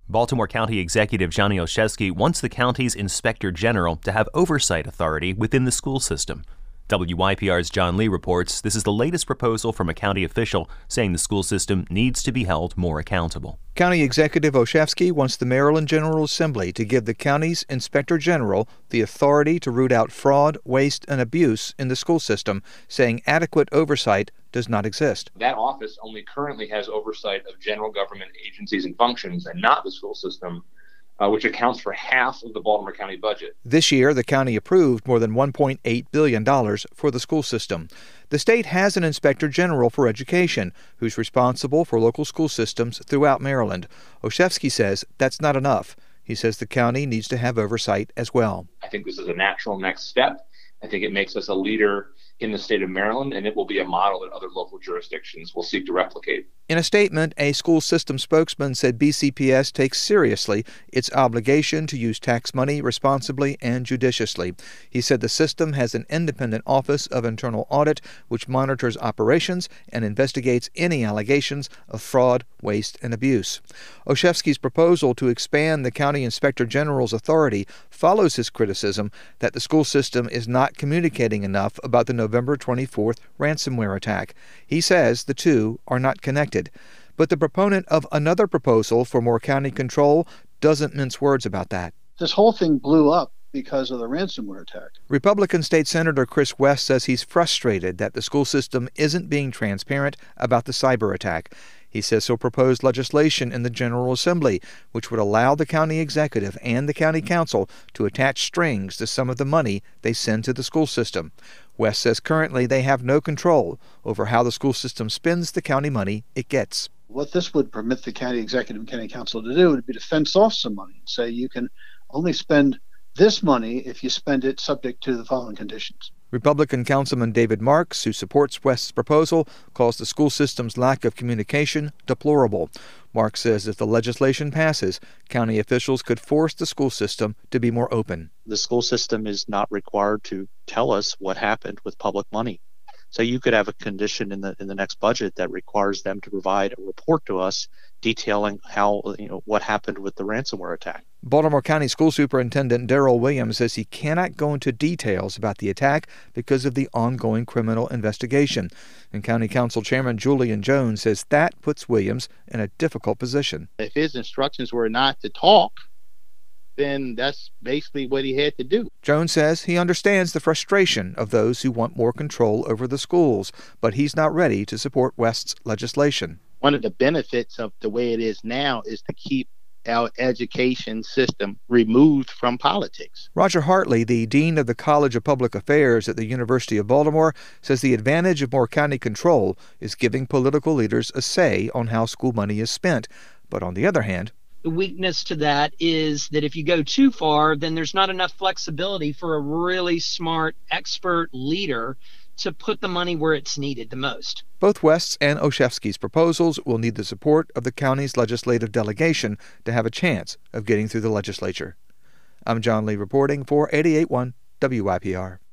Baltimore County Executive Johnny Olszewski wants the county's Inspector General to have oversight authority within the school system. WYPR's John Lee reports this is the latest proposal from a county official saying the school system needs to be held more accountable. County Executive Olszewski wants the Maryland General Assembly to give the county's Inspector General the authority to root out fraud, waste, and abuse in the school system, saying adequate oversight does not exist. That office only currently has oversight of general government agencies and functions and not the school system, which accounts for half of the Baltimore County budget. This year, the county approved more than $1.8 billion for the school system. The state has an Inspector General for Education who's responsible for local school systems throughout Maryland. Olszewski says that's not enough. He says the county needs to have oversight as well. I think this is a natural next step. I think it makes us a leader in the state of Maryland, and it will be a model that other local jurisdictions will seek to replicate. In a statement, a school system spokesman said BCPS takes seriously its obligation to use tax money responsibly and judiciously. He said the system has an independent Office of Internal Audit which monitors operations and investigates any allegations of fraud, waste, and abuse. Olszewski's proposal to expand the County Inspector General's authority follows his criticism that the school system is not communicating enough about the November 24th ransomware attack. He says the two are not connected. But the proponent of another proposal for more county control doesn't mince words about that. This whole thing blew up because of the ransomware attack. Republican State Senator Chris West says he's frustrated that the school system isn't being transparent about the cyber attack. He says he'll propose legislation in the General Assembly, which would allow the county executive and the county council to attach strings to some of the money they send to the school system. West says currently they have no control over how the school system spends the county money it gets. What this would permit the county executive and county council to do would be to fence off some money and say you can only spend this money if you spend it subject to the following conditions. Republican Councilman David Marks, who supports West's proposal, calls the school system's lack of communication deplorable. Marks says if the legislation passes, county officials could force the school system to be more open. The school system is not required to tell us what happened with public money. So you could have a condition in the next budget that requires them to provide a report to us detailing how, what happened with the ransomware attack. Baltimore County School Superintendent Darrell Williams says he cannot go into details about the attack because of the ongoing criminal investigation. And County Council Chairman Julian Jones says that puts Williams in a difficult position. If his instructions were not to talk, then that's basically what he had to do. Jones says he understands the frustration of those who want more control over the schools, but he's not ready to support West's legislation. One of the benefits of the way it is now is to keep our education system removed from politics. Roger Hartley, the Dean of the College of Public Affairs at the University of Baltimore, says the advantage of more county control is giving political leaders a say on how school money is spent. But on the other hand, the weakness to that is that if you go too far, then there's not enough flexibility for a really smart, expert leader to put the money where it's needed the most. Both West's and Olszewski's proposals will need the support of the county's legislative delegation to have a chance of getting through the legislature. I'm John Lee reporting for 88.1 WYPR.